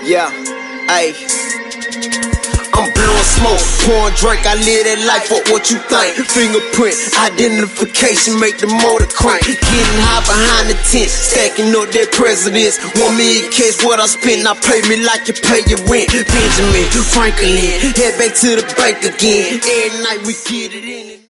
Yeah, ayy. I'm blowing smoke, pouring drink, I live that life, fuck what you think. Fingerprint, identification, make the motor crank. Getting high behind the tent, stacking up that presidents. Want me to catch what I spend, now pay me like you pay your rent. Benjamin Franklin, head back to the bank again. Every night we get it in.